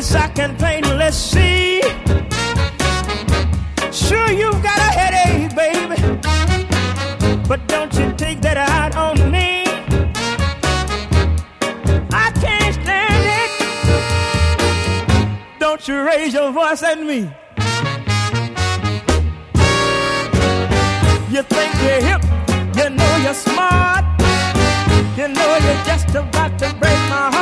this I can plainly see. Sure, you've got a headache, baby, but don't you take that out on me. I can't stand it. Don't you raise your voice at me. You think you're hip, you know you're smart, you know you're just about to break my